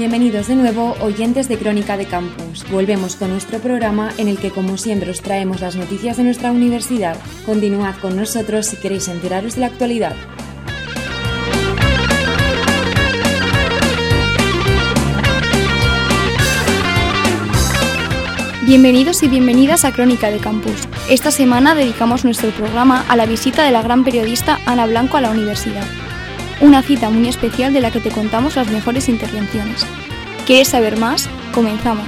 Bienvenidos de nuevo, oyentes de Crónica de Campus. Volvemos con nuestro programa en el que, como siempre, os traemos las noticias de nuestra universidad. Continuad con nosotros si queréis enteraros de la actualidad. Bienvenidos y bienvenidas a Crónica de Campus. Esta semana dedicamos nuestro programa a la visita de la gran periodista Ana Blanco a la universidad. Una cita muy especial de la que te contamos las mejores intervenciones. ¿Quieres saber más? Comenzamos.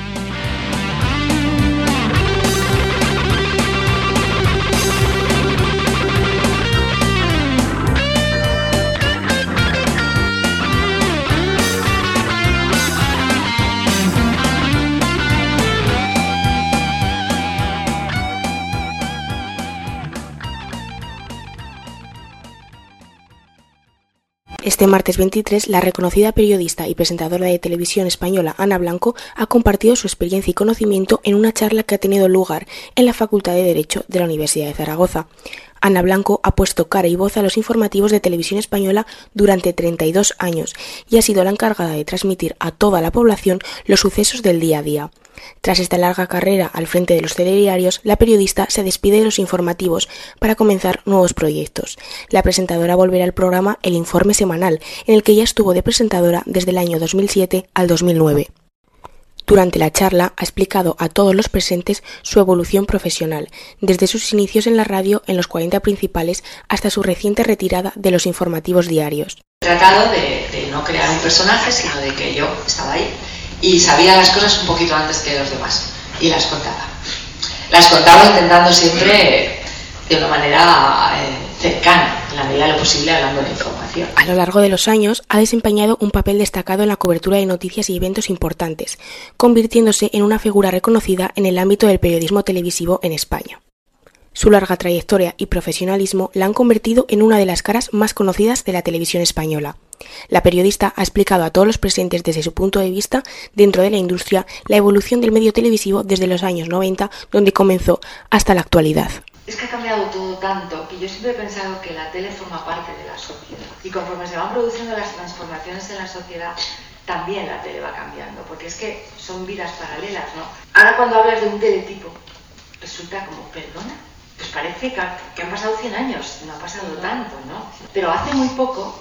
Este martes 23, la reconocida periodista y presentadora de televisión española Ana Blanco ha compartido su experiencia y conocimiento en una charla que ha tenido lugar en la Facultad de Derecho de la Universidad de Zaragoza. Ana Blanco ha puesto cara y voz a los informativos de televisión española durante 32 años y ha sido la encargada de transmitir a toda la población los sucesos del día a día. Tras esta larga carrera al frente de los telediarios, la periodista se despide de los informativos para comenzar nuevos proyectos. La presentadora volverá al programa El Informe Semanal, en el que ya estuvo de presentadora desde el año 2007 al 2009. Durante la charla ha explicado a todos los presentes su evolución profesional, desde sus inicios en la radio en los 40 principales hasta su reciente retirada de los informativos diarios. He tratado de no crear un personaje, sino de que yo estaba ahí y sabía las cosas un poquito antes que los demás y las contaba. Las contaba intentando siempre de una manera cercana, en la medida de lo posible, hablando de información. A lo largo de los años ha desempeñado un papel destacado en la cobertura de noticias y eventos importantes, convirtiéndose en una figura reconocida en el ámbito del periodismo televisivo en España. Su larga trayectoria y profesionalismo la han convertido en una de las caras más conocidas de la televisión española. La periodista ha explicado a todos los presentes desde su punto de vista, dentro de la industria, la evolución del medio televisivo desde los años 90, donde comenzó, hasta la actualidad. Es que ha cambiado todo tanto que yo siempre he pensado que la tele forma parte de la sociedad. Y conforme se van produciendo las transformaciones en la sociedad, también la tele va cambiando, porque es que son vidas paralelas, ¿no? Ahora cuando hablas de un teletipo, resulta como, ¿perdona? Pues parece que han pasado 100 años, no ha pasado tanto, ¿no? Pero hace muy poco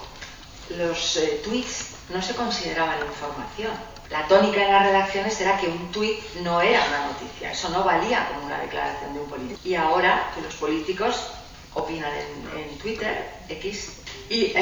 los tweets no se consideraban información. La tónica en las redacciones era que un tuit no era una noticia, eso no valía como una declaración de un político. Y ahora que los políticos opinan en Twitter, X, y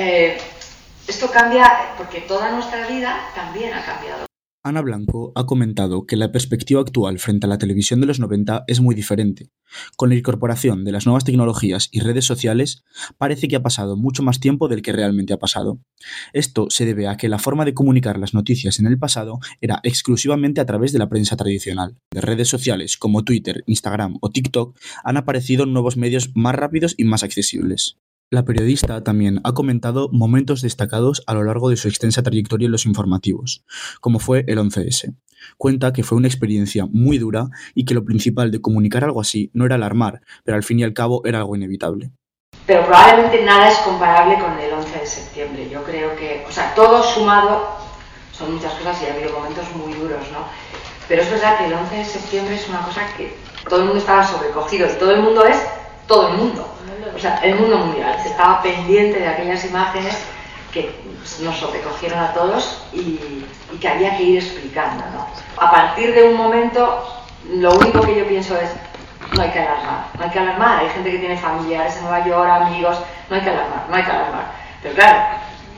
esto cambia porque toda nuestra vida también ha cambiado. Ana Blanco ha comentado que la perspectiva actual frente a la televisión de los 90 es muy diferente. Con la incorporación de las nuevas tecnologías y redes sociales, parece que ha pasado mucho más tiempo del que realmente ha pasado. Esto se debe a que la forma de comunicar las noticias en el pasado era exclusivamente a través de la prensa tradicional. De redes sociales como Twitter, Instagram o TikTok han aparecido nuevos medios más rápidos y más accesibles. La periodista también ha comentado momentos destacados a lo largo de su extensa trayectoria en los informativos, como fue el 11S. Cuenta que fue una experiencia muy dura y que lo principal de comunicar algo así no era alarmar, pero al fin y al cabo era algo inevitable. Pero probablemente nada es comparable con el 11 de septiembre. Yo creo que, todo sumado, son muchas cosas y ha habido momentos muy duros, ¿no? Pero es verdad que el 11 de septiembre es una cosa que todo el mundo estaba sobrecogido y todo el mundo es todo el mundo. El mundo mundial estaba pendiente de aquellas imágenes que nos sobrecogieron a todos y que había que ir explicando, ¿no? A partir de un momento, lo único que yo pienso es, no hay que alarmar, hay gente que tiene familiares en Nueva York, amigos, no hay que alarmar. Pero claro,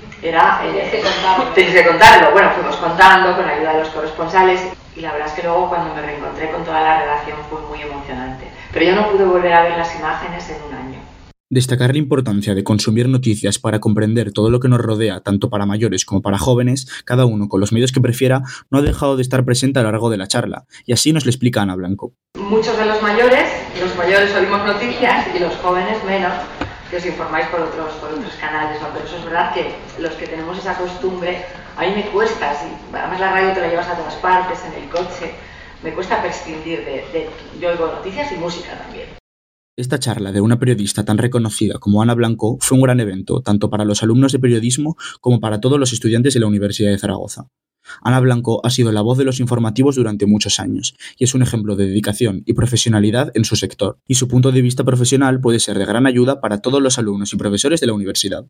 tenéis que contarlo. Bueno, fuimos contando con la ayuda de los corresponsales y la verdad es que luego cuando me reencontré con toda la redacción fue muy emocionante. Pero yo no pude volver a ver las imágenes en un año. Destacar la importancia de consumir noticias para comprender todo lo que nos rodea, tanto para mayores como para jóvenes, cada uno con los medios que prefiera, no ha dejado de estar presente a lo largo de la charla, y así nos lo explica Ana Blanco. Muchos de los mayores oímos noticias y los jóvenes menos, que os informáis por otros canales, ¿no? Pero eso es verdad que los que tenemos esa costumbre, a mí me cuesta, además la radio te la llevas a todas partes, en el coche, me cuesta prescindir yo oigo noticias y música también. Esta charla de una periodista tan reconocida como Ana Blanco fue un gran evento, tanto para los alumnos de periodismo como para todos los estudiantes de la Universidad de Zaragoza. Ana Blanco ha sido la voz de los informativos durante muchos años y es un ejemplo de dedicación y profesionalidad en su sector, y su punto de vista profesional puede ser de gran ayuda para todos los alumnos y profesores de la universidad.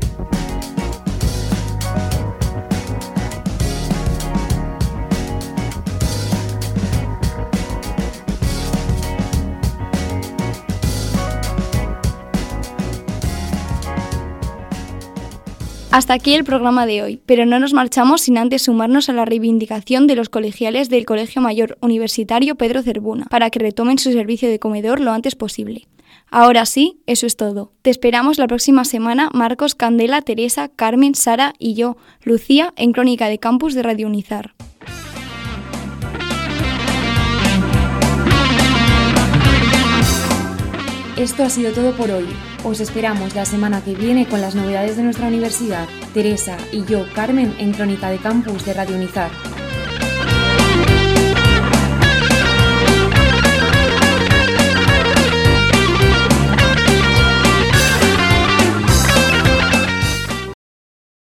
Hasta aquí el programa de hoy, pero no nos marchamos sin antes sumarnos a la reivindicación de los colegiales del Colegio Mayor Universitario Pedro Zerbuna para que retomen su servicio de comedor lo antes posible. Ahora sí, eso es todo. Te esperamos la próxima semana, Marcos, Candela, Teresa, Carmen, Sara y yo, Lucía, en Crónica de Campus de Radio Unizar. Esto ha sido todo por hoy. Os esperamos la semana que viene con las novedades de nuestra universidad. Teresa y yo, Carmen, en Crónica de Campus de Radio Unizar.